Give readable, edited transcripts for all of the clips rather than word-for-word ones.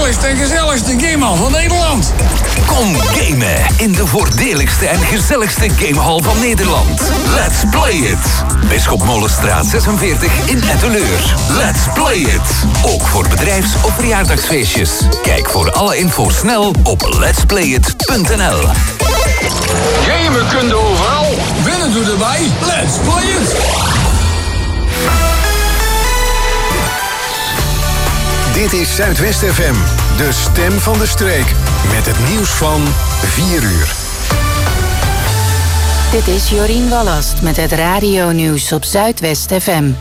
voordeligste en gezelligste gamehal van Nederland. Kom gamen in de voordeligste en gezelligste gamehal van Nederland. Let's play it. Bisschop Molenstraat 46 in Etteleur. Let's play it. Ook voor bedrijfs- of verjaardagsfeestjes. Kijk voor alle info snel op letsplayit.nl. Gamen kun je overal. Winnen doe erbij. Let's play it. Dit is Zuidwest FM, de stem van de streek. Met het nieuws van 4 uur. Dit is Jorien Wallast met het radionieuws op Zuidwest FM.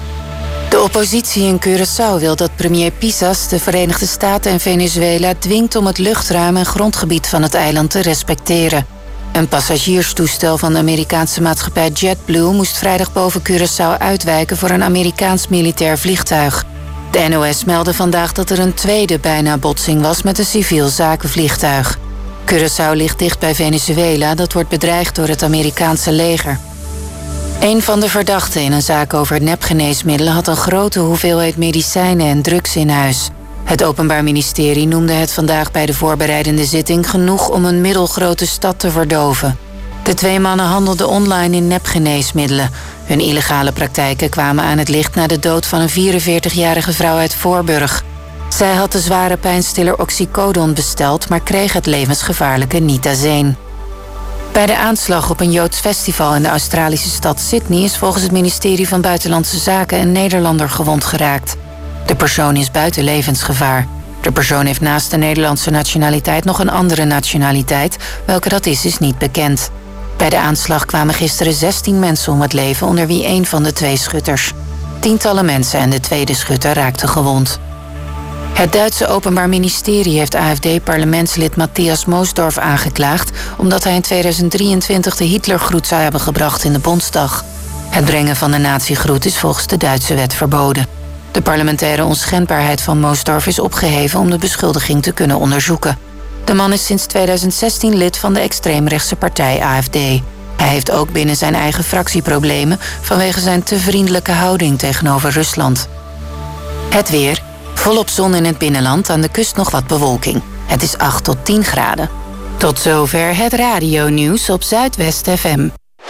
De oppositie in Curaçao wil dat premier Pisas de Verenigde Staten en Venezuela dwingt om het luchtruim en grondgebied van het eiland te respecteren. Een passagierstoestel van de Amerikaanse maatschappij JetBlue moest vrijdag boven Curaçao uitwijken voor een Amerikaans militair vliegtuig. De NOS meldde vandaag dat er een tweede bijna botsing was met een civiel zakenvliegtuig. Curaçao ligt dicht bij Venezuela, dat wordt bedreigd door het Amerikaanse leger. Een van de verdachten in een zaak over nepgeneesmiddelen had een grote hoeveelheid medicijnen en drugs in huis. Het Openbaar Ministerie noemde het vandaag bij de voorbereidende zitting genoeg om een middelgrote stad te verdoven. De 2 mannen handelden online in nepgeneesmiddelen. Hun illegale praktijken kwamen aan het licht na de dood van een 44-jarige vrouw uit Voorburg. Zij had de zware pijnstiller oxycodon besteld, maar kreeg het levensgevaarlijke nitazeen. Bij de aanslag op een Joods festival in de Australische stad Sydney is volgens het ministerie van Buitenlandse Zaken een Nederlander gewond geraakt. De persoon is buiten levensgevaar. De persoon heeft naast de Nederlandse nationaliteit nog een andere nationaliteit. Welke dat is niet bekend. Bij de aanslag kwamen gisteren 16 mensen om het leven, onder wie 1 van de 2 schutters. Tientallen mensen en de tweede schutter raakten gewond. Het Duitse Openbaar Ministerie heeft AfD-parlementslid Matthias Moosdorf aangeklaagd omdat hij in 2023 de Hitlergroet zou hebben gebracht in de Bondsdag. Het brengen van de nazi-groet is volgens de Duitse wet verboden. De parlementaire onschendbaarheid van Moosdorf is opgeheven om de beschuldiging te kunnen onderzoeken. De man is sinds 2016 lid van de extreemrechtse partij AfD. Hij heeft ook binnen zijn eigen fractie problemen vanwege zijn te vriendelijke houding tegenover Rusland. Het weer. Volop zon in het binnenland, aan de kust nog wat bewolking. Het is 8 tot 10 graden. Tot zover het radionieuws op Zuidwest FM.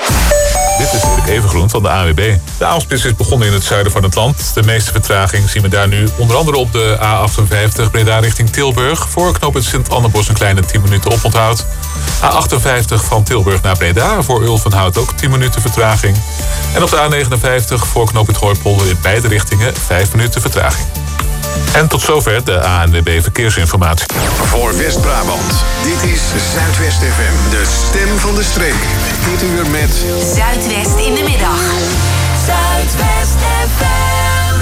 Dit is Erik Evengroen van de AWB. De avondspits is begonnen in het zuiden van het land. De meeste vertraging zien we daar nu onder andere op de A58 Breda richting Tilburg. Voor knooppunt Sint-Annebos een kleine 10 minuten oponthoud. A58 van Tilburg naar Breda, voor Ulvenhout ook 10 minuten vertraging. En op de A59 voor knooppunt Hooipolder in beide richtingen 5 minuten vertraging. En tot zover de ANWB Verkeersinformatie. Voor West-Brabant, dit is Zuidwest FM, de stem van de streek. Dit uur met Zuidwest in de middag. Zuidwest FM.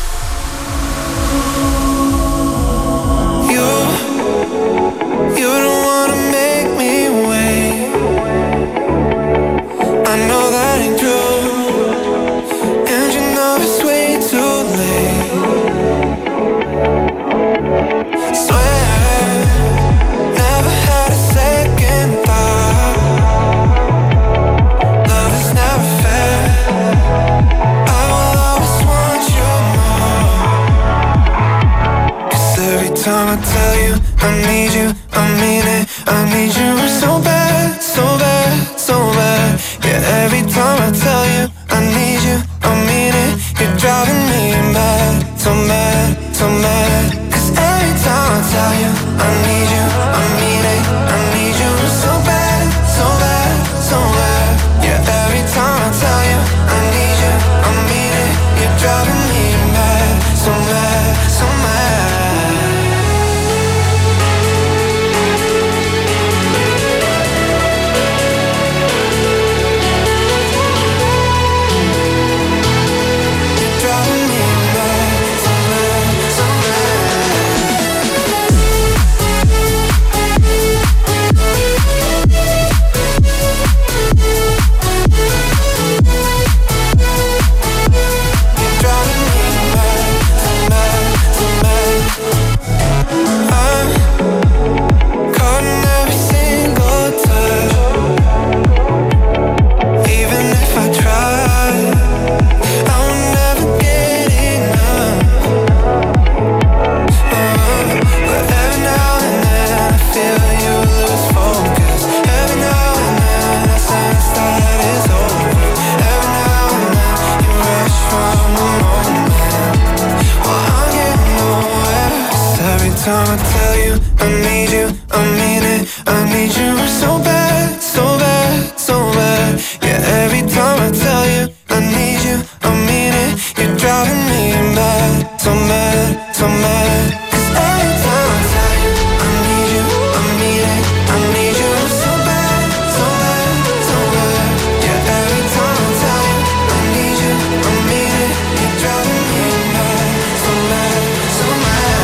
You don't wanna make me wait. I know that ain't true. And you know it's way too late. Swear, never had a second thought. Love is never fair. I will always want you more. 'Cause every time I tell you I need you, I mean it. I need you so bad, so bad, so bad. Yeah, every time I tell you I need you, I mean it. You're driving me mad, so mad, so mad. Every time I tell you I need you, I mean it. I need you so bad, so bad, so bad. Yeah, every time I tell you I need you, I mean it. You're driving me mad, so mad, so mad. time I tell you I need you, I mean it. I need you so bad, so bad, so bad. Yeah, every time I tell you I need you, I mean it. You're driving me mad, so mad, so mad. 'Cause every time I tell you I need you, I mean it. I need you so bad, so bad, so bad. Yeah, every time I tell you I need you, I mean it. You're driving me mad, so mad, so mad.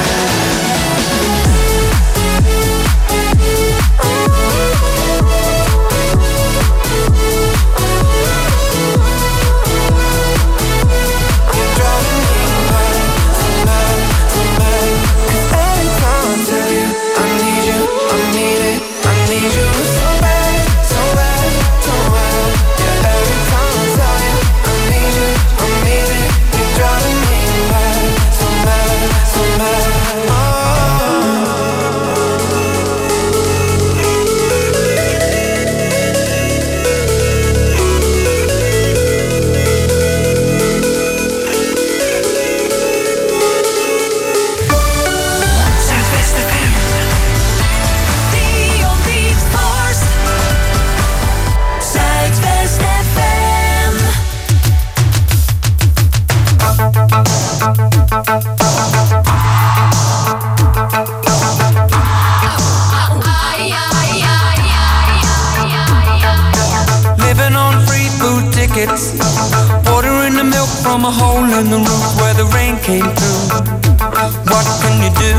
Living on free food tickets, watering the milk from a hole in the roof where the rain came through. What can you do?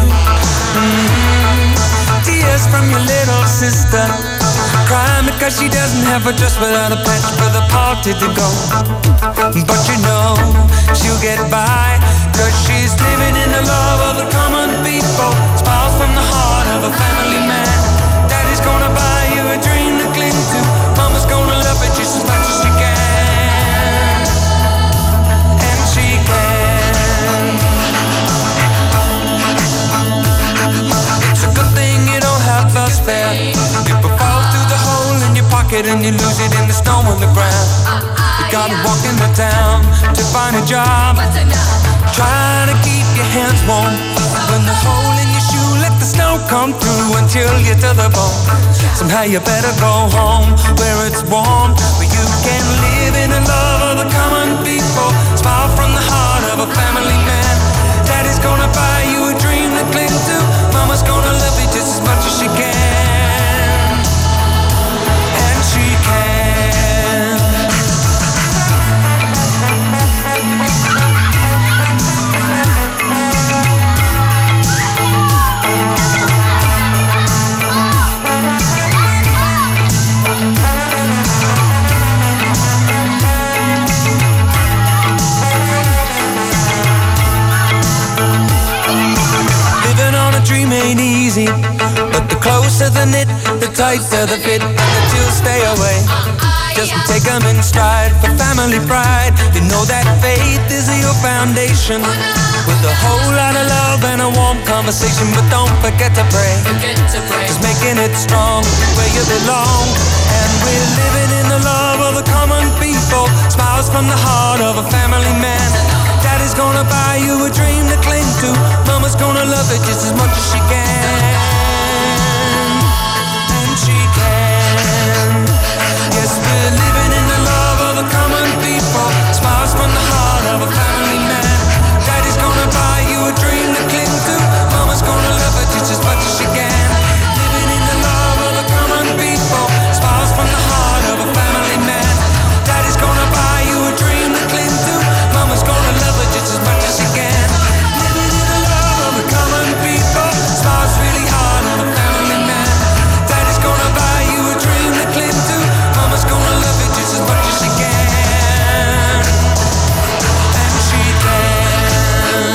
Tears from your little sister, crying because she doesn't have a dress without a patch for the party to go. But you know she'll get by, 'cause she's living in the love of the common people. Smiles from the heart of a family man. Daddy's gonna buy you a dream to cling to. Mama's gonna love it just as much as she can. And she can. It's a good thing you don't have love spare. People fall through the hole in your pocket and you lose it in the snow on the ground. You gotta walk in the town to find a job. Trying to keep your hands warm. When the hole in your shoe, let the snow come through and chill you to the bone. Somehow you better go home where it's warm, where you can live in the love of the common people. Smile from the heart of a family man. Daddy's gonna buy you a dream to cling to. Mama's gonna love you just as much as she can. And she can. Dream ain't easy, but the closer the knit, the tighter the fit, and the chills stay away. Just take them in stride for family pride. You know that faith is your foundation, with a whole lot of love and a warm conversation. But don't forget to pray, just making it strong where you belong. And we're living in the love of the common people. Smiles from the heart of a family man. Daddy's gonna buy you a dream to cling to. Mama's gonna love it just as much as she can. And she can. Yes, we're living in the love of the common people. Smiles from the heart of a family man. Daddy's gonna buy you a dream to cling to. Mama's gonna love it just as much as she can. Living in the love of the common people. Smiles from the heart of a family man. Daddy's gonna buy you a dream to cling to. Mama's gonna love it just as much as she can. Living in the love of the common people. Smiles really hard on a family man. Daddy's gonna buy you a dream to cling to. Mama's gonna love it just as much as she can. And she can.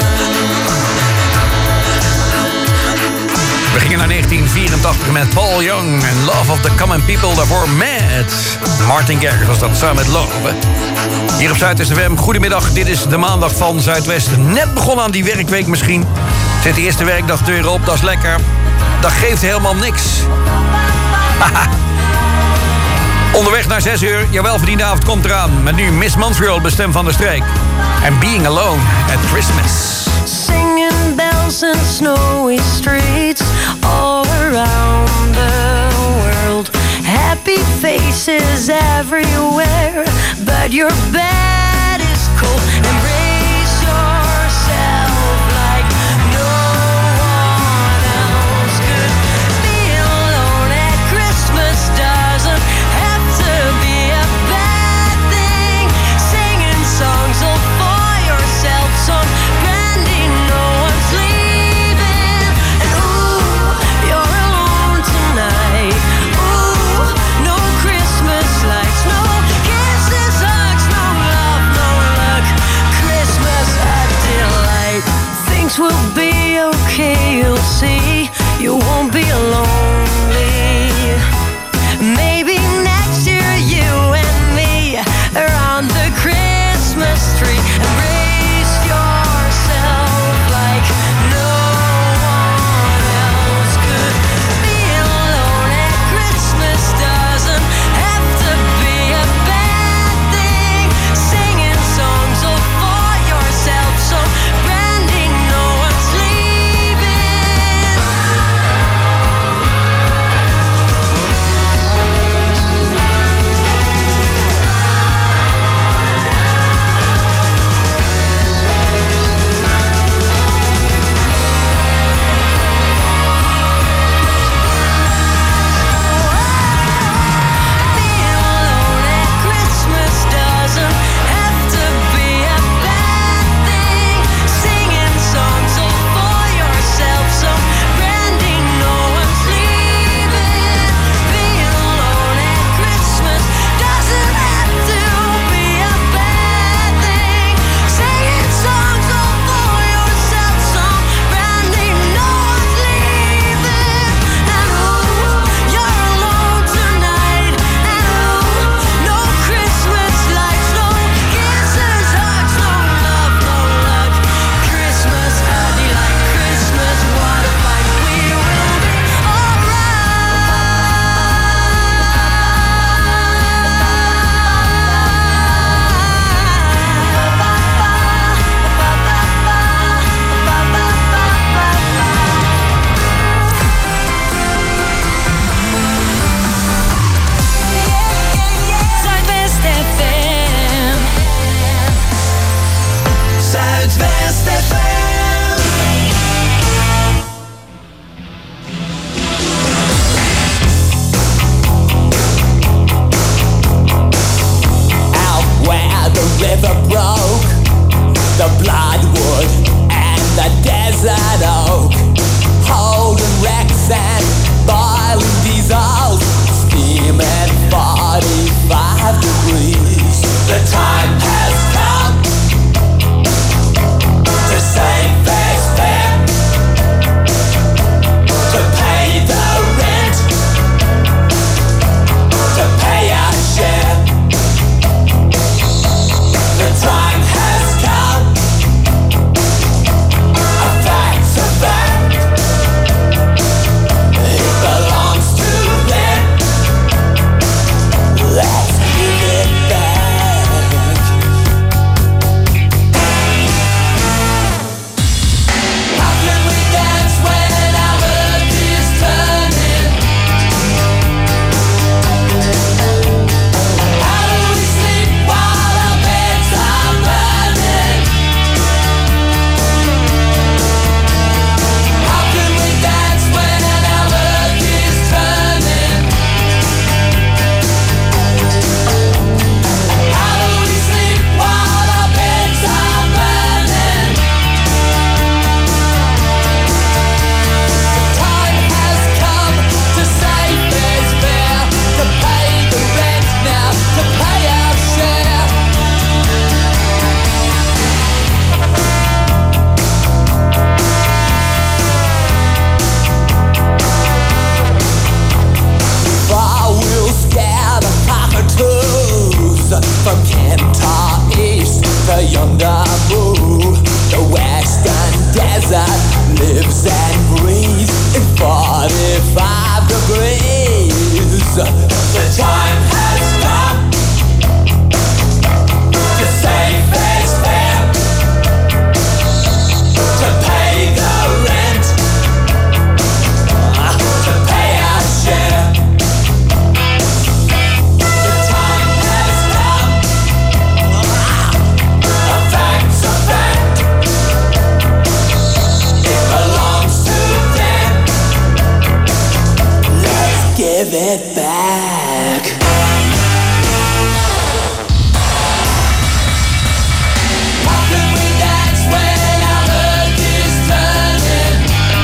We gingen naar 1984 met Paul Young en Love of the Common People. Daarvoor Mad. Martin Garrix was dat samen met Love. Hier op Zuidwest FM. Goedemiddag, dit is de maandag van Zuidwest. Net begonnen aan die werkweek misschien. Zit de eerste werkdag deur op, dat is lekker. Dat geeft helemaal niks. Onderweg naar 6 uur, jouw welverdiende avond komt eraan. Met nu Miss Montreal, bestem van de streek. En Being Alone at Christmas. Singing bells snows and snowy streets all around the world. Happy faces everywhere, but your bed is cold. Embrace yourself like no one else could. Be alone at Christmas doesn't have to be a bad thing. Singing songs all for yourself, some branding, no one's leaving. And ooh, you're alone tonight. Ooh, no Christmas lights, no kisses, hugs, no love, no luck. Christmas a delight. Things will be okay, you'll see. You won't be lonely. Maybe next year you and me around the Christmas tree. Embrace yourself like no one else could. Be alone at Christmas doesn't have to be a bad thing. Singing songs all for yourself, so branding, no one's leaving. Be alone at Christmas doesn't have to be a bad thing. Singing songs all for yourself, so branding, no one's leaving. Be alone at Christmas doesn't have to be a bad thing. Singing songs all for yourself, so branding, no one's leaving. And ooh, you're alone tonight. And ooh, no Christmas lights, no kisses, hugs, no love, no luck. Christmas a delight, Christmas what a fight. We will be Zuidwest FM. Zuidwest FM. Out where the river broke, the bloodwood and the desert oak, holding wrecks and boiling diesels, steaming 45 degrees. The time has come to save this fare, to pay the rent, to pay our share. The time has come, a fact's a fact. It belongs to them. Let's give it it back. How can we dance when our earth is turning?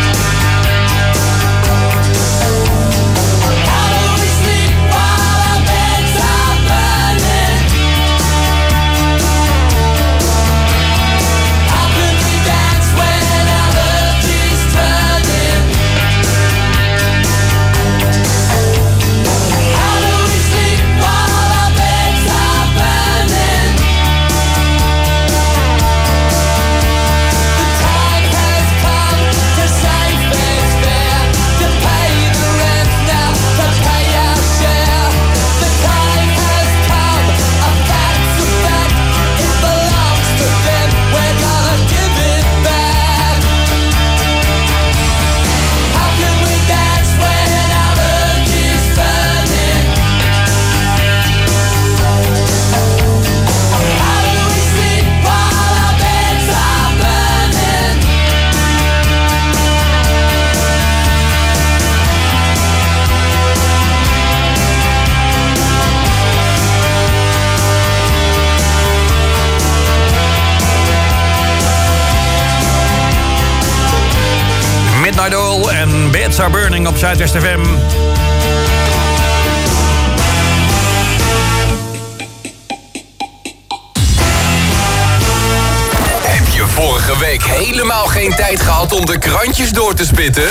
How do we sleep while our beds are burning? How can we dance when our earth is turning? How do we sleep while our beds are burning? The time has come to save fair's fair, to pay the rent now, to pay our share. The time has come, a fact's a fact, it belongs to them, we're gonna give it back. How can we dance when our earth is burning? How do we sleep while our beds are burning? Midnight Oil en Beds Are Burning op Zuidwest FM. Heb je vorige week helemaal geen tijd gehad om de krantjes door te spitten?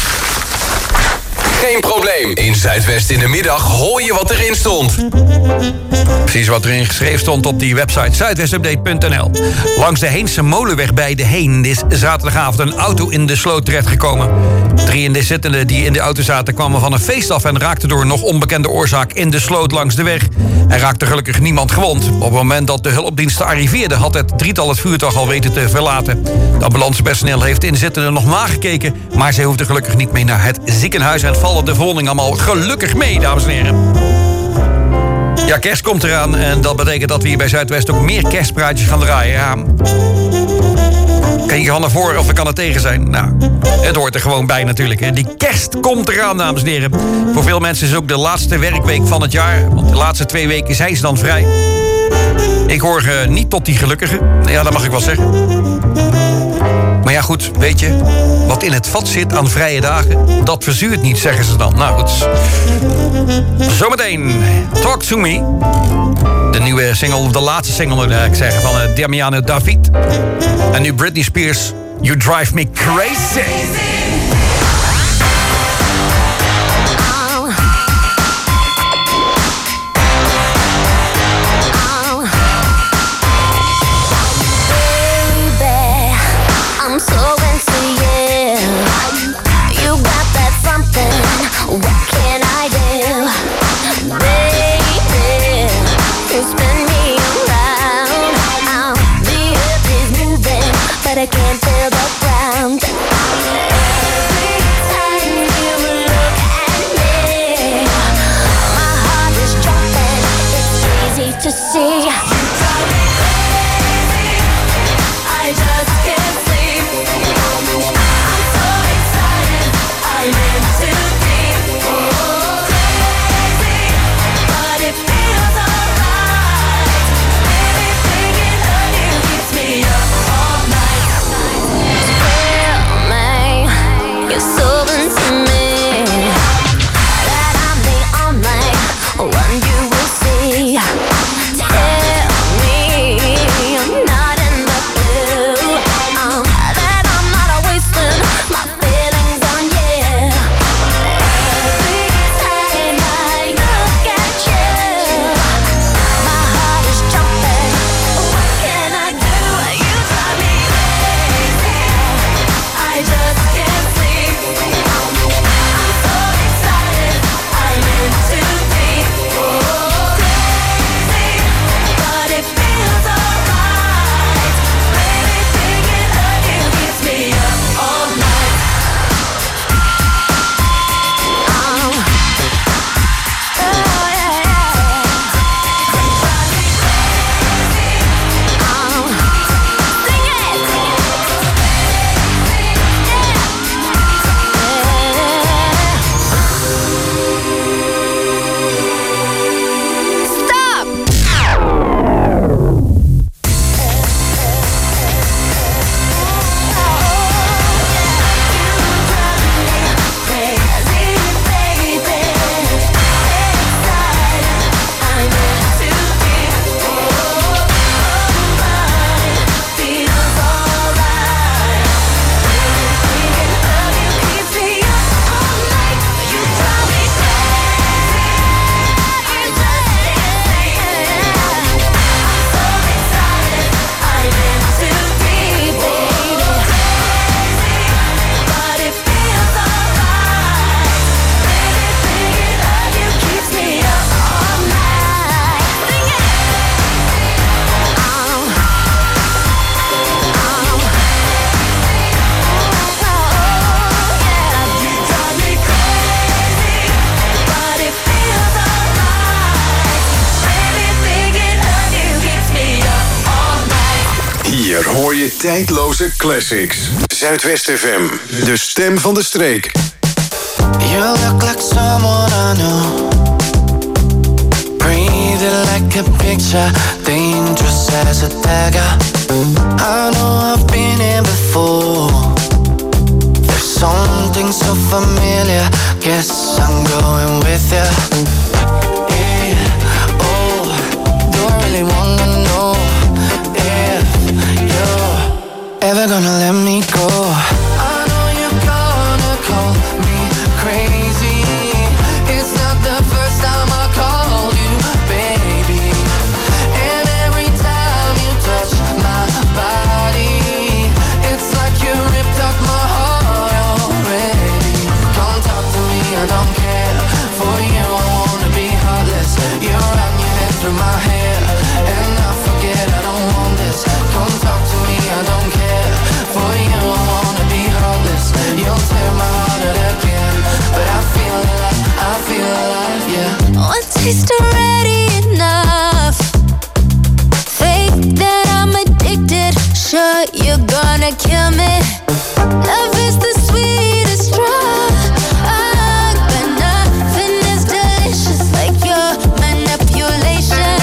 Geen probleem. In Zuidwest in de middag hoor je wat erin stond. Precies wat erin geschreven stond op die website zuidwestupdate.nl. Langs de Heense Molenweg bij De Heen is zaterdagavond een auto in de sloot terechtgekomen. 3 inzittenden die in de auto zaten kwamen van een feest af en raakten door een nog onbekende oorzaak in de sloot langs de weg. Er raakte gelukkig niemand gewond. Op het moment dat de hulpdiensten arriveerden had het drietal het vuurtuig al weten te verlaten. De ambulancepersoneel heeft de inzittenden nog nagekeken, maar zij hoefden gelukkig niet mee naar het ziekenhuis en vallen de verwondingen allemaal gelukkig mee, dames en heren. Ja, kerst komt eraan en dat betekent dat we hier bij Zuidwest ook meer kerstpraatjes gaan draaien. Ja. Kan je gaan ervoor of ik kan er tegen zijn? Nou, het hoort er gewoon bij natuurlijk. Hè. Die kerst komt eraan, dames en heren. Voor veel mensen is het ook de laatste werkweek van het jaar. Want de laatste 2 weken zijn ze dan vrij. Ik hoor niet tot die gelukkigen. Ja, dat mag ik wel zeggen. Maar ja, goed, weet je, wat in het vat zit aan vrije dagen, dat verzuurt niet, zeggen ze dan. Nou goed. Zometeen, Talk to Me. De nieuwe single, de laatste single, moet ik zeggen, van Damiano David. En nu Britney Spears, You Drive Me Crazy. I'm so into you. You got that something. What can I do, baby? To spin me around. The earth is moving, but I can't feel the ground. Every time you look at me, my heart is jumping. It's easy to see. You drive me crazy. I just can't sleep. I'm so excited. I'm in too deep. Oh, crazy, but it feels alright. Anything in you keeps me up all night. hoor je tijdloze classics. Zuidwest FM, de stem van de streek. You look like someone I know. Breathing like a picture, dangerous as a dagger. I know I've been here before. There's something so familiar. Guess I'm going with you. Yeah, oh, do I really wanna know if you're ever gonna let me go? I know you're gonna call me crazy. It's not the first time I called you baby. And every time you touch my body, it's like you ripped up my heart already. Come talk to me, I don't care. For you I wanna be heartless. You run your head through my hair, and I forget I don't want this. Come talk to me, I don't care. For you I wanna be heartless. You'll tear my heart out again, but I feel alive, yeah. One taste already enough. Fake that I'm addicted. Sure you're gonna kill me. Love is the sweetest drug, but nothing is delicious like your manipulation.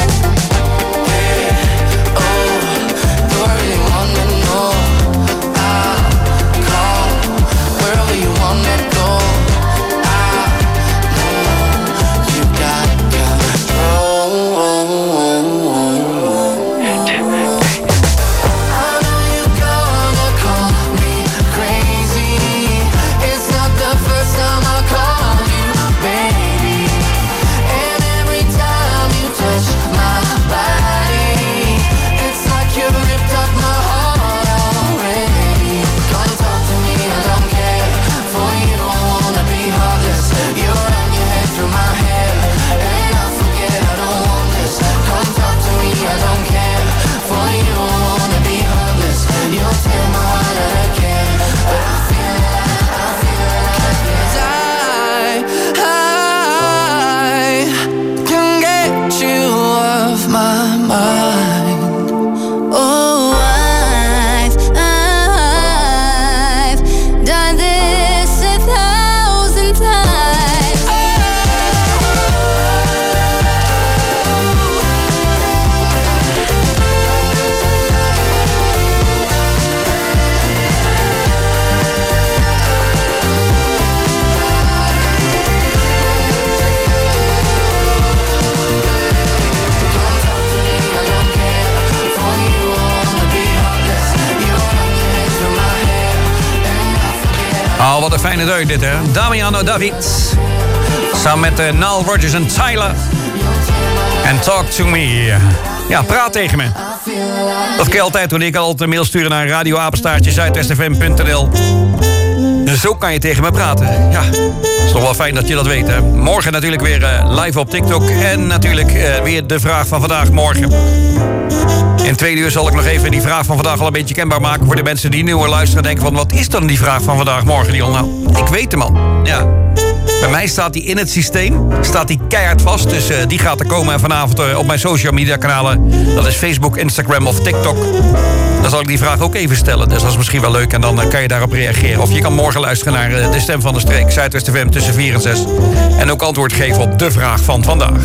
Oh, do I really wanna know? I'll call wherever you wanna go. You got control. I know you're gonna call me crazy. It's not the first time I called you baby. And every time you touch my body, it's like you ripped up my heart already. Come talk to me, I don't care. For you I wanna be heartless. You run your head through my hair, and I forget I don't want this. Come talk to me, I don't care. For you I wanna be heartless. You'll tear my heart out again, but I feel like I can get you off my mind. Oh, I've done this 1,000 times. Oh, wat een fijne deuk dit, hè. Damiano David. Samen met Nile Rodgers en Tyler. En Talk to Me. Ja, praat tegen me. Dat kan je altijd doen. Ik kan altijd een mail sturen naar radioapenstaartje@zuidwestfm.nl. Dus zo kan je tegen me praten. Ja, het is toch wel fijn dat je dat weet, hè. Morgen natuurlijk weer live op TikTok. En natuurlijk weer de vraag van vandaag morgen. In 2 uur zal ik nog even die vraag van vandaag al een beetje kenbaar maken voor de mensen die nu al luisteren en denken van wat is dan die vraag van vandaag morgen, Dion? Nou, ik weet hem al. Ja. Bij mij staat die in het systeem, staat die keihard vast. Dus die gaat er komen vanavond op mijn social media kanalen. Dat is Facebook, Instagram of TikTok. Dan zal ik die vraag ook even stellen. Dus dat is misschien wel leuk en dan kan je daarop reageren. Of je kan morgen luisteren naar de stem van de streek. Zuidwest FM tussen 4 en 6. En ook antwoord geven op de vraag van vandaag.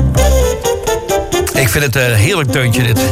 Ik vind het een heerlijk deuntje dit.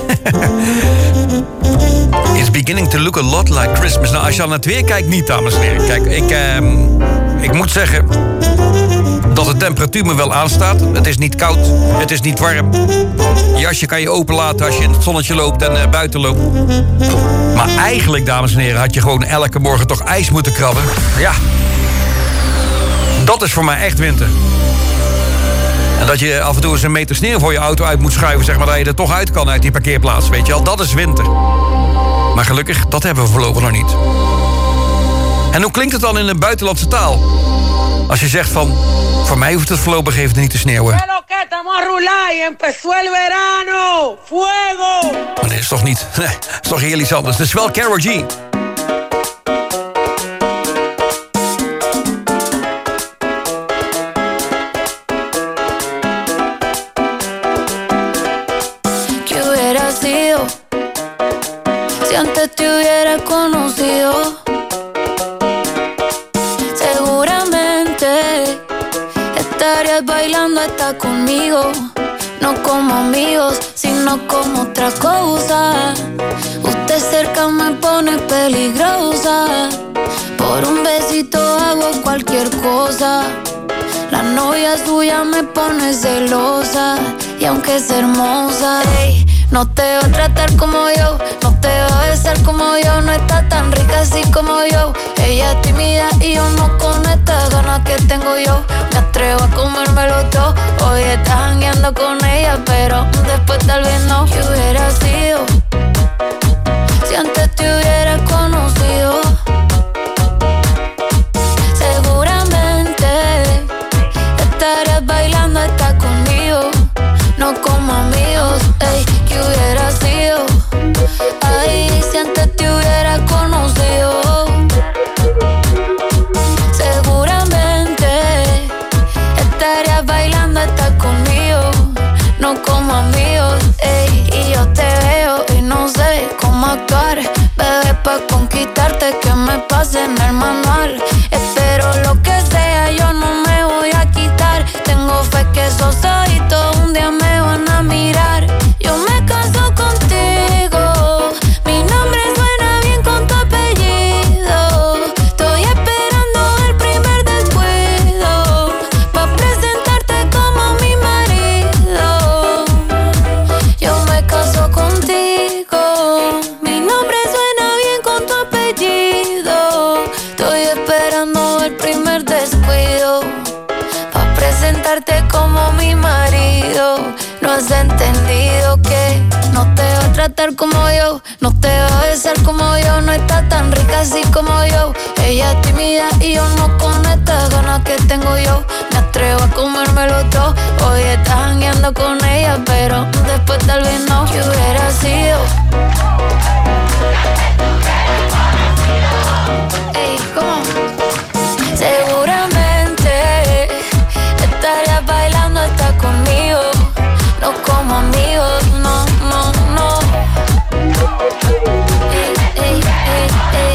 It's beginning to look a lot like Christmas. Nou, als je al naar het weer kijkt, niet, dames en heren. Kijk, ik moet zeggen dat de temperatuur me wel aanstaat. Het is niet koud, het is niet warm. Je jasje kan je openlaten als je in het zonnetje loopt en buiten loopt. Maar eigenlijk, dames en heren, had je gewoon elke morgen toch ijs moeten krabben. Ja, dat is voor mij echt winter. En dat je af en toe eens een meter sneeuw voor je auto uit moet schuiven, zeg maar, dat je er toch uit kan uit die parkeerplaats, weet je wel. Dat is winter. Maar gelukkig, dat hebben we voorlopig nog niet. En hoe klinkt het dan in een buitenlandse taal? Als je zegt van, voor mij hoeft het voorlopig even niet te sneeuwen. Maar dat is toch niet, nee, dat is toch heel iets anders. Het is wel Karol G. Si antes antes te hubiera conocido, seguramente estarías bailando hasta conmigo. No como amigos, sino como otra cosa. Usted cerca me pone peligrosa. Por un besito hago cualquier cosa. La novia suya me pone celosa. Y aunque es hermosa, ey, no te va a tratar como yo, no te va a besar como yo, no está tan rica así como yo. Ella es tímida y yo no con estas ganas que tengo yo. Me atrevo a comérmelo todo. Hoy estás jangueando con ella, pero después tal vez no. ¿Qué hubiera sido si antes te hubiera conocido? Seguramente estarías bailando hasta conmigo. No como amigos, ey, ¿qué hubiera sido? Ay, si antes te hubiera conocido. Seguramente estarías bailando hasta conmigo. No como amigos, ey, y yo te veo y no sé cómo actuar. Bebé, pa' conquistarte que me pase en el manual. Espero lo que sea, yo no me voy a quitar. Tengo fe que esos ojitos un día me van a mirar. Yo me caso contigo, mi nombre suena bien con tu apellido. Estoy esperando el primer descuido pa' presentarte como mi marido. Yo me caso contigo, mi nombre suena bien con tu apellido. Estoy esperando el primer descuido pa' presentarte como mi marido. No has entendido que no te va a tratar como yo, no te va a besar como yo, no está tan rica así como yo. Ella es tímida y yo no con estas ganas que tengo yo. Me atrevo a comérmelo todo. Hoy estás jangueando con ella, pero después tal vez no. ¿Qué hubiera sido? Ey, ¿cómo? Seguramente estarías bailando hasta conmigo. No como amigos, no, no, no. Ey, ey, ey,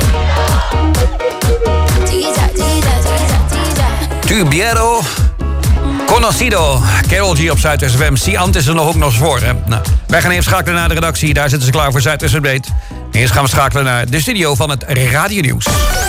ey. Tira, tira, tira, tira. Tubiero. Conocido. Carol G op Zuidwest FM. Siant is er nog ook nog eens voor. Hè? Nou, wij gaan even schakelen naar de redactie. Daar zitten ze klaar voor Zuidwest Update. Eerst gaan we schakelen naar de studio van het Radio Nieuws.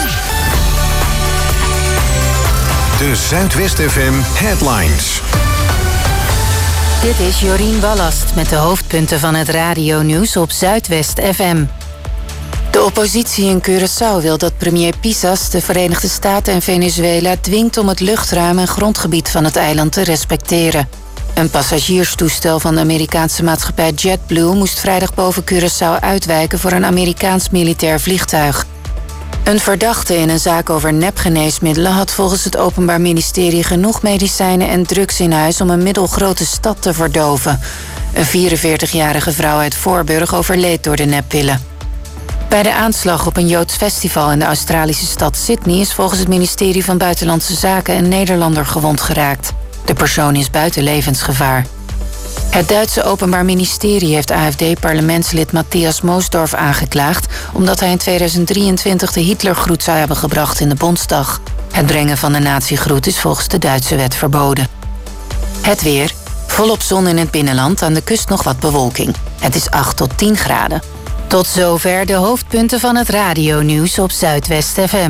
De Zuidwest FM Headlines. Dit is Jorien Wallast met de hoofdpunten van het radionieuws op Zuidwest FM. De oppositie in Curaçao wil dat premier Pisas de Verenigde Staten en Venezuela dwingt om het luchtruim en grondgebied van het eiland te respecteren. Een passagierstoestel van de Amerikaanse maatschappij JetBlue moest vrijdag boven Curaçao uitwijken voor een Amerikaans militair vliegtuig. Een verdachte in een zaak over nepgeneesmiddelen had volgens het Openbaar Ministerie genoeg medicijnen en drugs in huis om een middelgrote stad te verdoven. Een 44-jarige vrouw uit Voorburg overleed door de neppillen. Bij de aanslag op een Joods festival in de Australische stad Sydney is volgens het ministerie van Buitenlandse Zaken een Nederlander gewond geraakt. De persoon is buiten levensgevaar. Het Duitse Openbaar Ministerie heeft AfD-parlementslid Matthias Moosdorf aangeklaagd omdat hij in 2023 de Hitlergroet zou hebben gebracht in de Bondsdag. Het brengen van de nazi-groet is volgens de Duitse wet verboden. Het weer. Volop zon in het binnenland, aan de kust nog wat bewolking. Het is 8 tot 10 graden. Tot zover de hoofdpunten van het radionieuws op Zuidwest FM.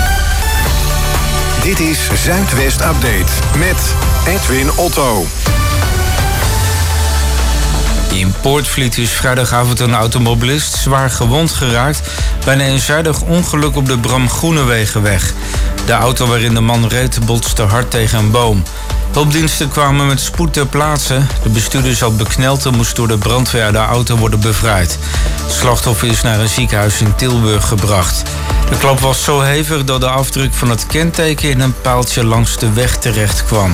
Dit is Zuidwest Update met Edwin Otto. In Poortvliet is vrijdagavond een automobilist zwaar gewond geraakt bij een eenzijdig ongeluk op de Bram Groenewegenweg. De auto waarin de man reed botste hard tegen een boom. Hulpdiensten kwamen met spoed ter plaatse. De bestuurder zat bekneld en moest door de brandweer uit de auto worden bevrijd. Het slachtoffer is naar een ziekenhuis in Tilburg gebracht. De klap was zo hevig dat de afdruk van het kenteken in een paaltje langs de weg terecht kwam.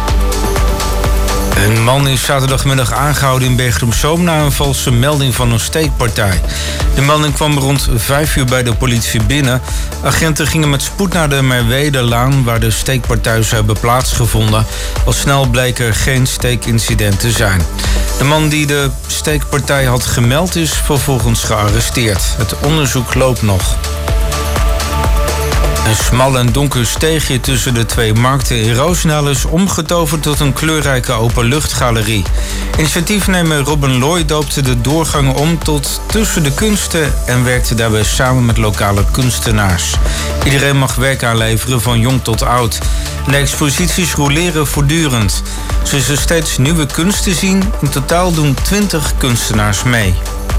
Een man is zaterdagmiddag aangehouden in Bergen op Zoom na een valse melding van een steekpartij. De melding kwam rond 5 uur bij de politie binnen. Agenten gingen met spoed naar de Merwedelaan waar de steekpartij zou hebben plaatsgevonden. Al snel bleek er geen steekincident te zijn. De man die de steekpartij had gemeld is vervolgens gearresteerd. Het onderzoek loopt nog. Een smal en donker steegje tussen de twee markten in Roosendaal is omgetoverd tot een kleurrijke openluchtgalerie. Initiatiefnemer Robin Looy doopte de doorgang om tot tussen de kunsten en werkte daarbij samen met lokale kunstenaars. Iedereen mag werk aanleveren van jong tot oud. De exposities roleren voortdurend. Zo is er steeds nieuwe kunst te zien. In totaal doen 20 kunstenaars mee.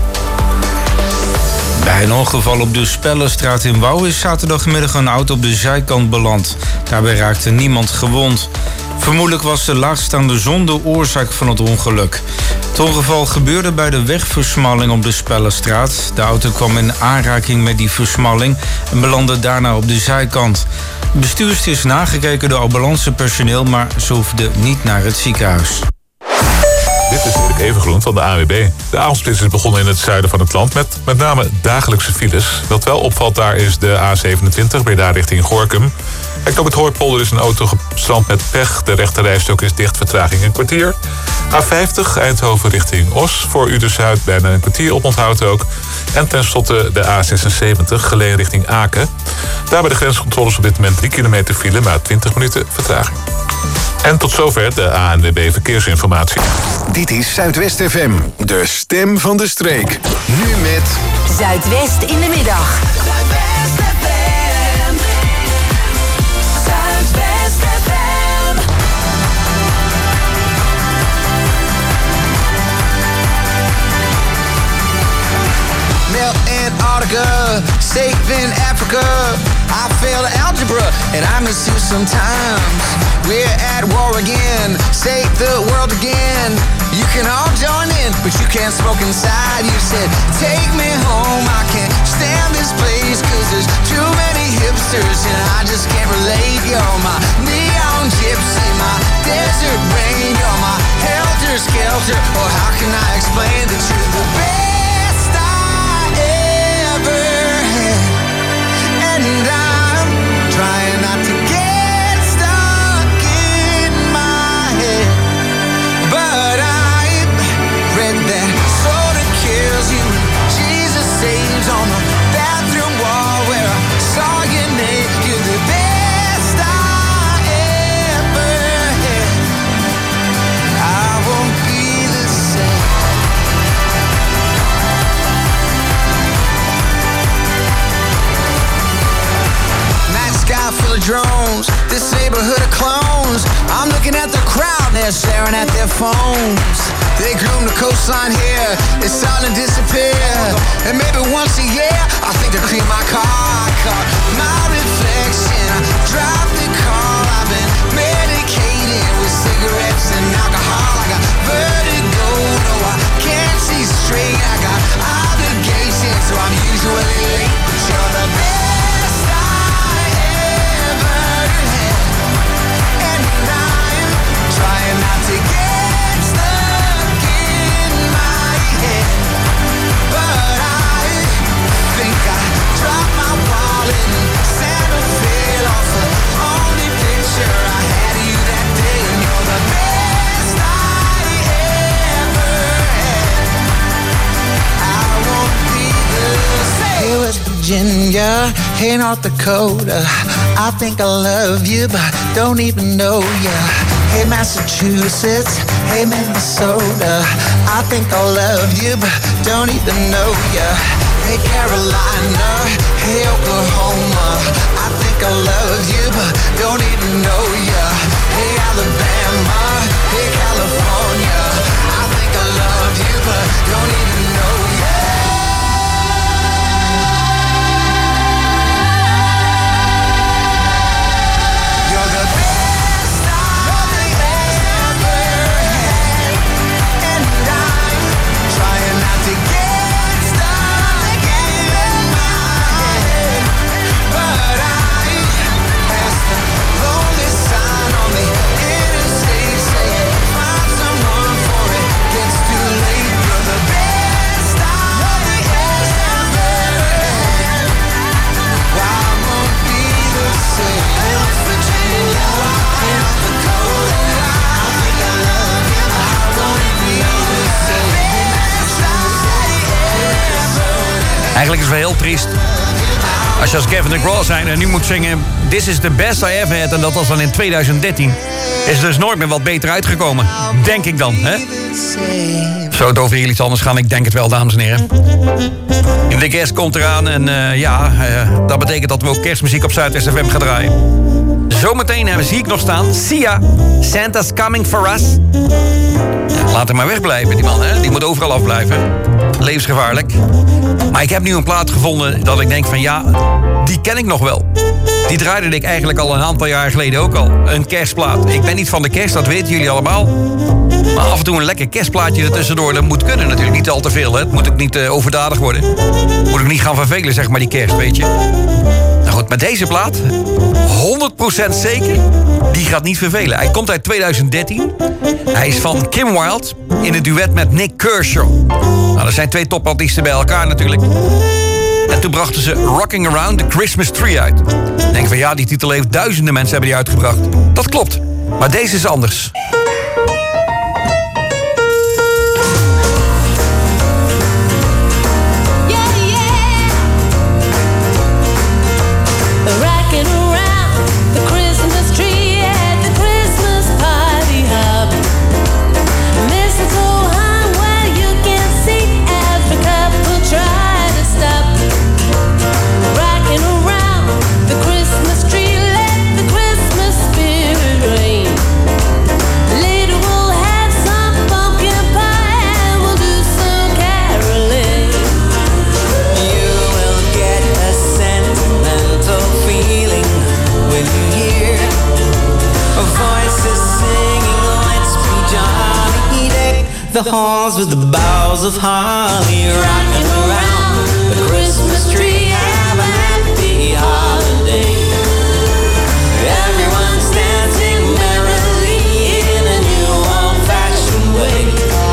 Bij een ongeval op de Spellenstraat in Wouw is zaterdagmiddag een auto op de zijkant beland. Daarbij raakte niemand gewond. Vermoedelijk was de laagstaande zon de oorzaak van het ongeluk. Het ongeval gebeurde bij de wegversmalling op de Spellenstraat. De auto kwam in aanraking met die versmalling en belandde daarna op de zijkant. De bestuurster is nagekeken door ambulancepersoneel, maar ze hoefde niet naar het ziekenhuis. Dit is Erik Evengroen van de ANWB. De avondspits is begonnen in het zuiden van het land met name dagelijkse files. Wat wel opvalt daar is de A27, Breda richting Gorinchem. Bij knooppunt Hooipolder is een auto gestrand met pech. De rechterrijstok is dicht, vertraging een kwartier. A50, Eindhoven richting Os. Voor Uden-Zuid bijna een kwartier oponthoud ook. En tenslotte de A76, Geleen richting Aken. Daar bij de grenscontroles op dit moment 3 kilometer file, maar 20 minuten vertraging. En tot zover de ANWB Verkeersinformatie. Dit is Zuidwest FM, de stem van de streek. Nu met Zuidwest in de middag. Zuidwest FM. Zuidwest FM. Melt Antarctica, safe in Africa. I failed algebra and I miss you sometimes. We're at war again, save the world again. You can all join in, but you can't smoke inside. You said, take me home, I can't stand this place, cause there's too many hipsters and I just can't relate. You're my neon gypsy, my desert rain. You're my helter-skelter, or how can I explain that you're the best I ever had? And I'm trying not to get stuck in my head, but I've read that soda kills you, Jesus saves on the bathroom wall where I saw your name. You're the best I ever had. I won't be the same. Night sky full of drones, this neighborhood of clones. I'm looking at the crowd, they're staring at their phones. They groom the coastline here, it's starting to disappear. And maybe once a year, I think to clean my car. I caught my reflection, I dropped the call. I've been medicated with cigarettes and alcohol. I got vertigo, no I can't see straight. I got obligations, so I'm usually late. But you're the best I ever had. And I'm trying not to get stuck in my head, but I think I dropped my wallet and Santa fell off the only picture I had of you that day. And you're the best I ever had. I won't be the same. Hey West Virginia, hey North Dakota, I think I love you but don't even know ya. Hey Massachusetts, hey Minnesota, I think I love you but don't even know ya. Hey Carolina, hey Oklahoma, I think I love you but don't even know ya. Hey Alabama, hey California, I think I love you but don't even know ya. You're the best I ever had, and I'm trying not to get stuck in my head, but I passed the lonely Eigenlijk is het wel heel triest. Als je als Gavin DeGraw zijn en nu moet zingen... This is the best I ever had, en dat was dan in 2013... is er dus nooit meer wat beter uitgekomen. Denk ik dan, hè? Zou het over heel iets anders gaan? Ik denk het wel, dames en heren. De kerst komt eraan en dat betekent dat we ook kerstmuziek op Zuidwest FM gaan draaien. Zometeen zie ik nog staan Sia, Santa's Coming For Us. Ja, laat hem maar wegblijven, die man, hè? Die moet overal afblijven. Levensgevaarlijk. Maar ik heb nu een plaat gevonden dat ik denk van ja, die ken ik nog wel. Die draaide ik eigenlijk al een aantal jaar geleden ook al. Een kerstplaat. Ik ben niet van de kerst, dat weten jullie allemaal. Maar af en toe een lekker kerstplaatje ertussendoor, dat moet kunnen natuurlijk. Niet al te veel, hè. Het moet ook niet overdadig worden. Moet ook niet gaan vervelen, zeg maar, die kerst, weet je. Nou goed, met deze plaat, 100% zeker, die gaat niet vervelen. Hij komt uit 2013. Hij is van Kim Wilde in het duet met Nick Kershaw. Nou, dat zijn twee topartiesten bij elkaar natuurlijk. En toen brachten ze Rocking Around the Christmas Tree uit. Ik denk van ja, die titel heeft duizenden mensen hebben die uitgebracht. Dat klopt, maar deze is anders. Rocking around the Christmas tree at the Christmas party hop. Mistletoe hung where you can see every couple try to stop. Rocking around the Christmas tree, let the Christmas spirit reign. Later we'll have some pumpkin pie and we'll do some caroling. You will get a sentimental feeling when you hear voices singing, let's be jolly, deck the halls with the boughs of holly, rocking around the Christmas tree, have a happy holiday. Everyone's dancing merrily in a new old-fashioned way.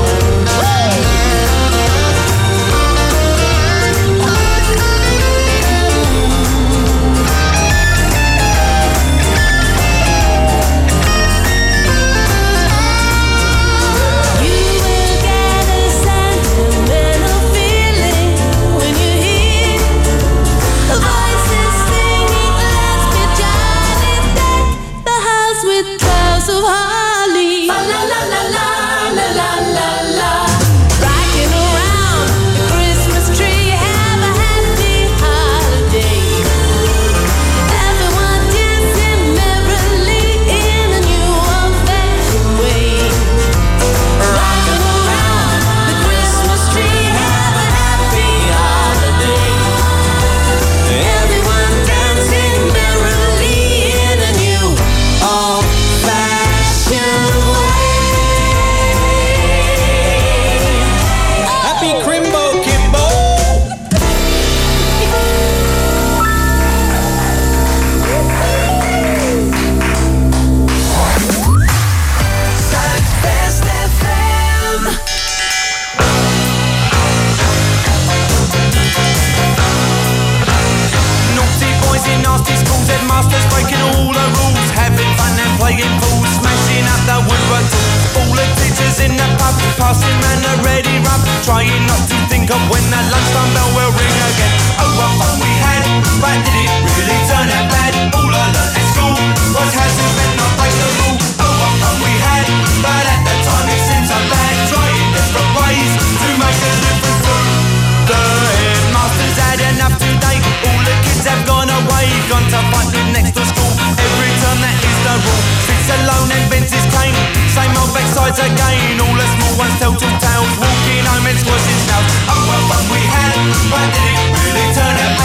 Passing round a ready rub, trying not to think of when that lunchtime bell will ring again. Oh, what fun we had, but did it really turn out bad? All I learned at school was how to bend, not break the rule. Oh, what fun we had, but at the time it seemed so bad. Trying different ways to make a difference. The headmaster's had enough today. All the kids have gone away, gone to fight with next to school. Every term that is the rule. Sits alone and bends his cane. Same old backsides again. All the small ones tell two tales. Walking home and squashing snails. Oh, what fun we had, but did it really turn out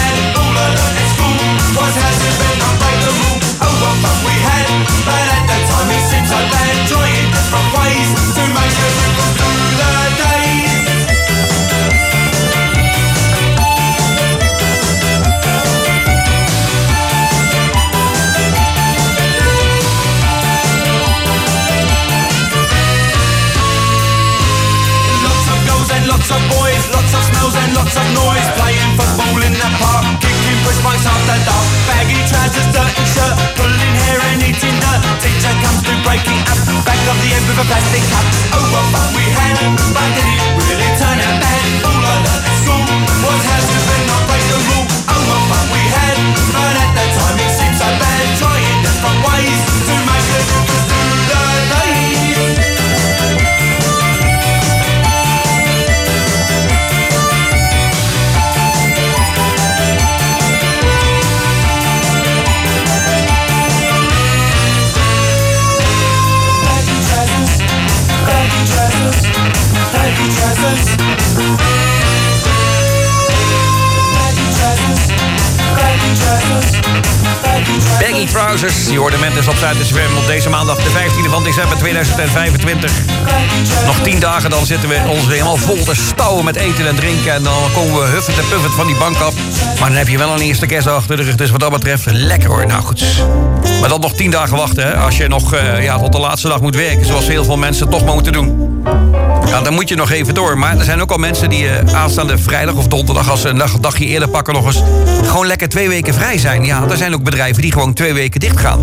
Baggy Trousers. Je hoorde Mendes op Zuid-FM op deze maandag de 15e van december 2025. Nog 10 dagen, dan zitten we ons helemaal vol te stouwen met eten en drinken. En dan komen we huffend en puffend van die bank af. Maar dan heb je wel een eerste kerstdag achter de rug. Dus wat dat betreft, lekker hoor. Nou goed. Maar dan nog 10 dagen wachten, hè. Als je nog tot de laatste dag moet werken. Zoals heel veel mensen toch maar moeten doen. Ja, dan moet je nog even door. Maar er zijn ook al mensen die aanstaande vrijdag of donderdag... als ze een dagje eerder pakken nog eens... gewoon lekker 2 weken vrij zijn. Ja, er zijn ook bedrijven die gewoon 2 weken dicht gaan.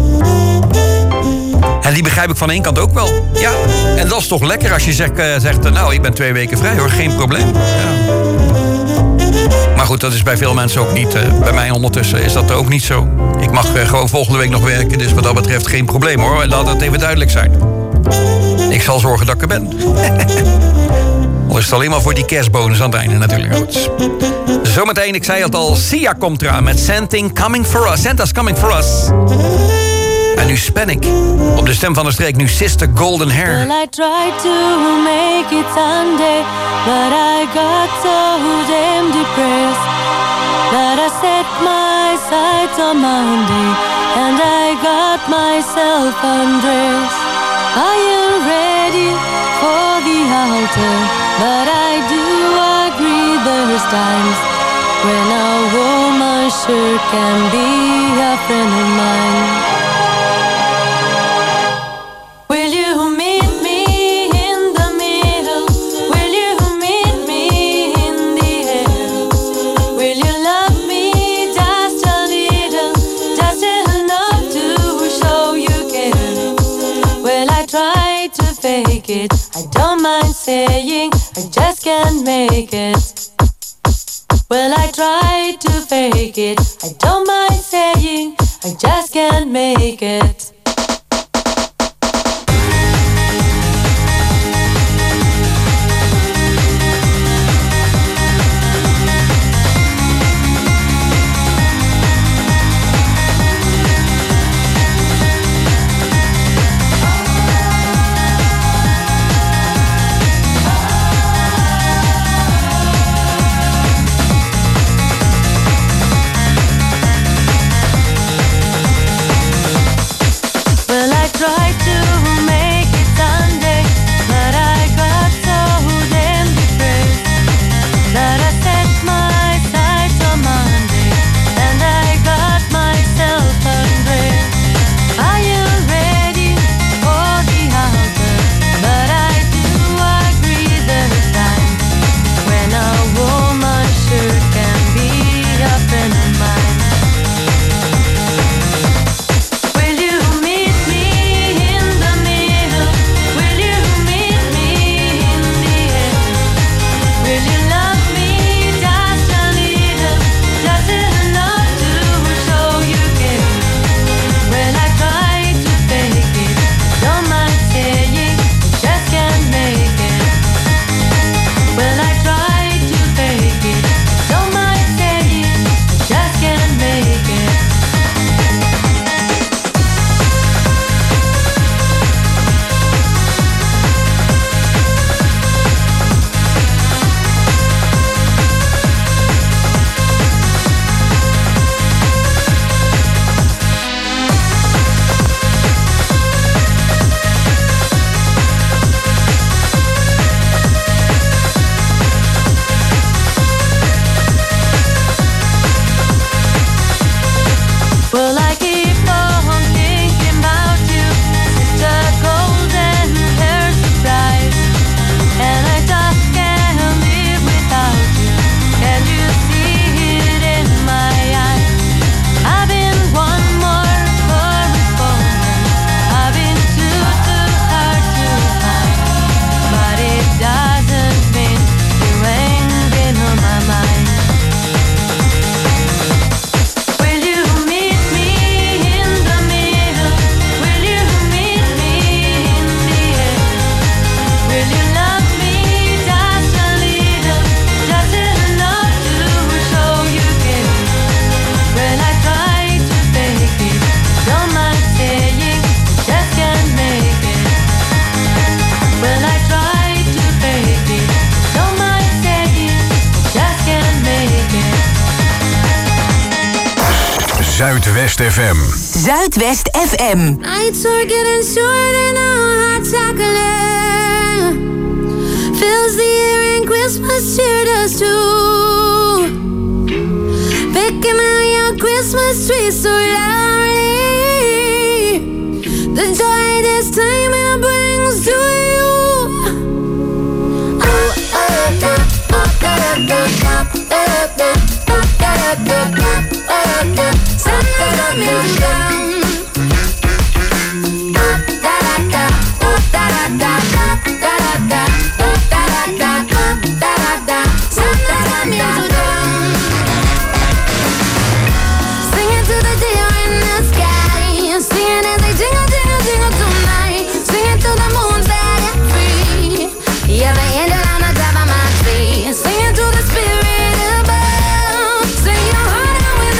En die begrijp ik van één kant ook wel. Ja, en dat is toch lekker als je zegt... nou, ik ben 2 weken vrij hoor, geen probleem. Ja. Maar goed, dat is bij veel mensen ook niet. Bij mij ondertussen is dat ook niet zo. Ik mag gewoon volgende week nog werken, dus wat dat betreft geen probleem hoor. Laat het even duidelijk zijn. Ik zal zorgen dat ik er ben. Al is het alleen maar voor die kerstbonus aan het einde natuurlijk. Goed. Zometeen, ik zei het al, Sia komt eraan met Santa's Coming For Us. En nu span ik op de stem van de streek, nu Sister Golden Hair. Well, I tried to make it Sunday, but I got so damn depressed that I set my sights on Monday and I got myself undressed. I am ready for the altar, but I do agree there's times when a woman sure can be a friend of mine. Will you meet me in the middle? Will you meet me in the air? Will you love me just a little, just enough to show you care? Well, I try to fake it, I don't mind saying I just can't make it. Well, I try to fake it, I don't mind saying I just can't make it. Zuidwest FM. Zuidwest FM. Nights are getting shorter now, hot chocolate fills the air and Christmas cheer does too. Picking out your Christmas tree so loudly, the joy this time it brings to you. Santa music down. Singing to the deer in the sky, singing as they jingle, jingle, jingle tonight, singing to the moon set free. Yeah, the angel on the top of my tree, singing to the spirit above. Sing your heart out with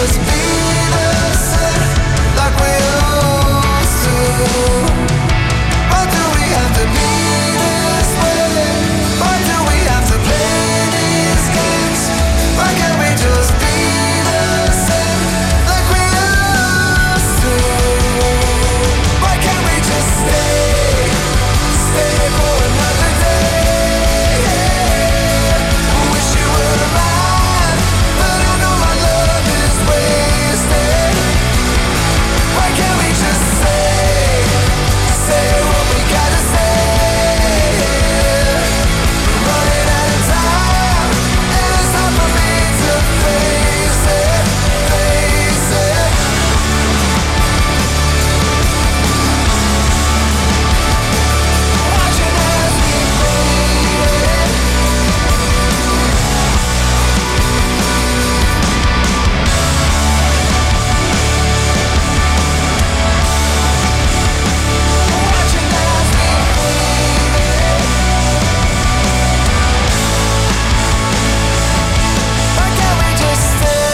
just be the same like we used to? Why do we have to be this way? Why do we have to play these games? Why can't we just be the same like we used to? Why can't we just stay for another day? I wish you were mine, but I know my love is wasted. Why can't we just say what we gotta say? Running out of time, and it's time for me to face it. Watching as we fade. Watching as we fade. Why can't we just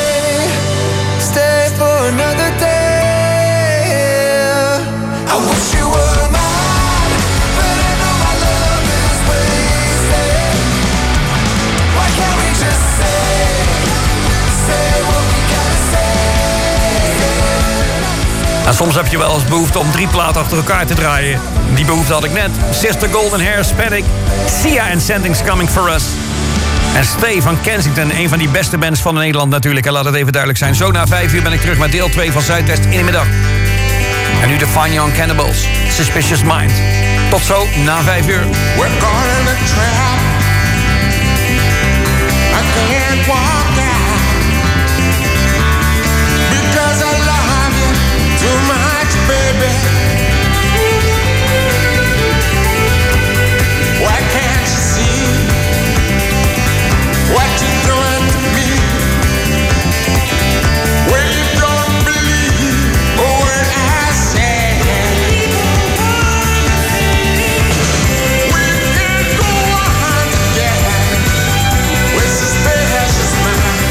stay for another day? I wish you were mine, but I know my love is wasted. Why can't we just say what we gotta say? En soms heb je wel eens behoefte om 3 platen achter elkaar te draaien. Die behoefte had ik net. Sister Golden Hair, Spatic, Sia en Something's Coming For Us. En Stay van Kensington, een van die beste bands van Nederland natuurlijk. En laat het even duidelijk zijn. Zo na 5 uur ben ik terug met deel 2 van Zuidwest in de middag. En nu de Fine Young Cannibals, Suspicious Mind. Tot zo na 5 uur. We're caught in a trap. I can't walk out because I love you too much, baby. Why can't you see what you're doing to me? When you don't believe a word I say. We can go on together with suspicious mind.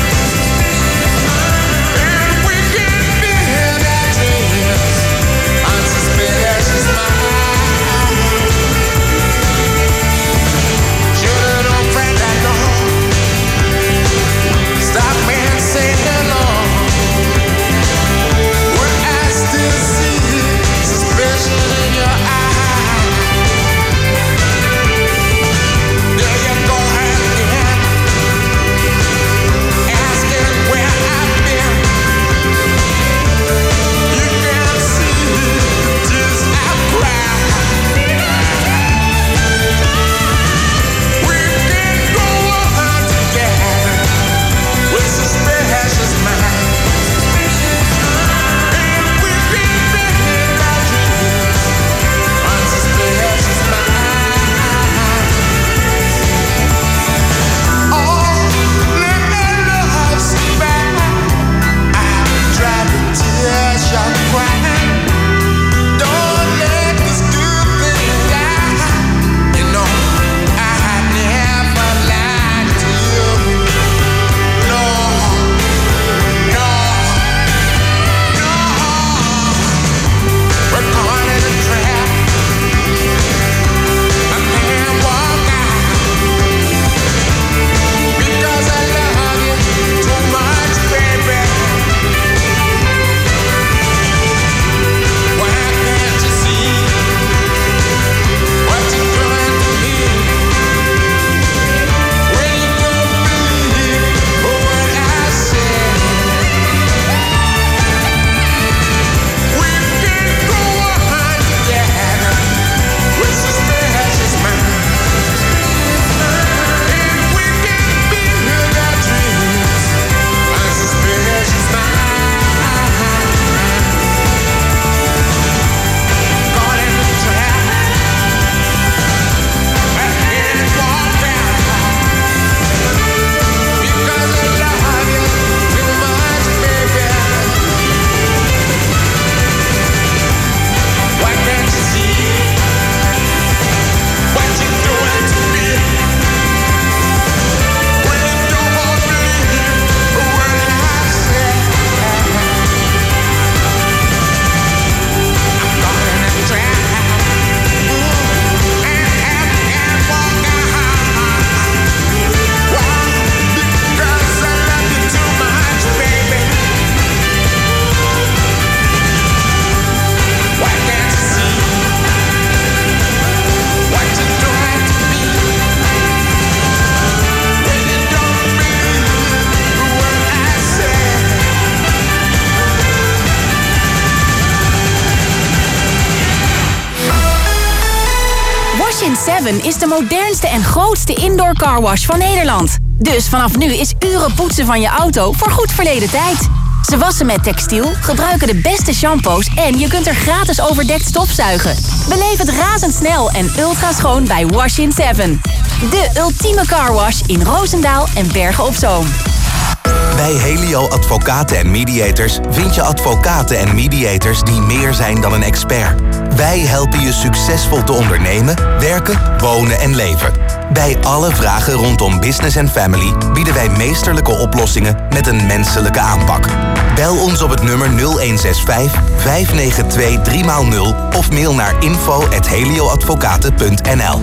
7 is de modernste en grootste indoor carwash van Nederland. Dus vanaf nu is uren poetsen van je auto voor goed verleden tijd. Ze wassen met textiel, gebruiken de beste shampoos en je kunt er gratis overdekt stofzuigen. Beleef het razendsnel en ultra schoon bij Wash in 7. De ultieme carwash in Roosendaal en Bergen op Zoom. Bij Helio Advocaten en Mediators vind je advocaten en mediators die meer zijn dan een expert. Wij helpen je succesvol te ondernemen, werken, wonen en leven. Bij alle vragen rondom business en family bieden wij meesterlijke oplossingen met een menselijke aanpak. Bel ons op het nummer 0165 592 3x0 of mail naar info@helioadvocaten.nl.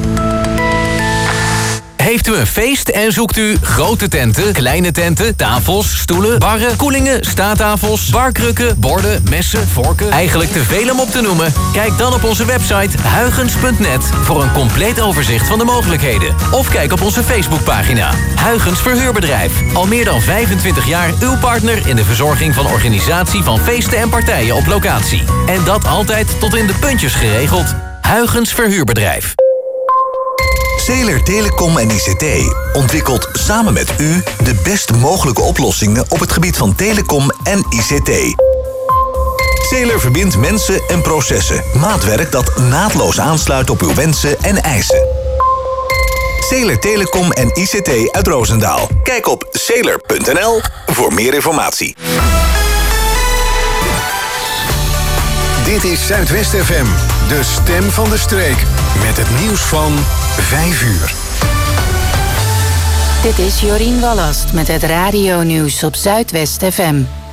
Heeft u een feest en zoekt u grote tenten, kleine tenten, tafels, stoelen, barren, koelingen, staattafels, barkrukken, borden, messen, vorken? Eigenlijk te veel om op te noemen? Kijk dan op onze website huygens.net voor een compleet overzicht van de mogelijkheden. Of kijk op onze Facebookpagina. Huygens Verhuurbedrijf. Al meer dan 25 jaar uw partner in de verzorging van organisatie van feesten en partijen op locatie. En dat altijd tot in de puntjes geregeld. Huygens Verhuurbedrijf. Zeeler Telecom en ICT ontwikkelt samen met u de best mogelijke oplossingen op het gebied van telecom en ICT. Zeeler verbindt mensen en processen. Maatwerk dat naadloos aansluit op uw wensen en eisen. Zeeler Telecom en ICT uit Roosendaal. Kijk op zeeler.nl voor meer informatie. Dit is Zuidwest FM, de stem van de streek. Met het nieuws van 5 uur. Dit is Jorien Wallast met het radionieuws op Zuidwest FM.